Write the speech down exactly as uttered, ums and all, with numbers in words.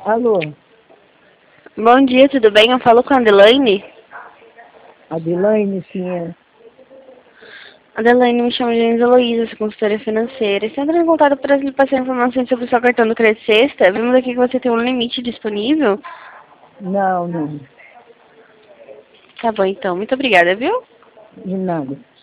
Alô? Bom dia, tudo bem? Eu falo com a Adelaine. Adelaine, sim, é. Adelaine, me chamo de Anisa Luísa, sou consultora financeira. Estou entrando em contato para lhe passar informações sobre o seu cartão do Crédito Sexta. Vimos aqui que você tem um limite disponível. Não, não. Tá bom, então. Muito obrigada, viu? De nada.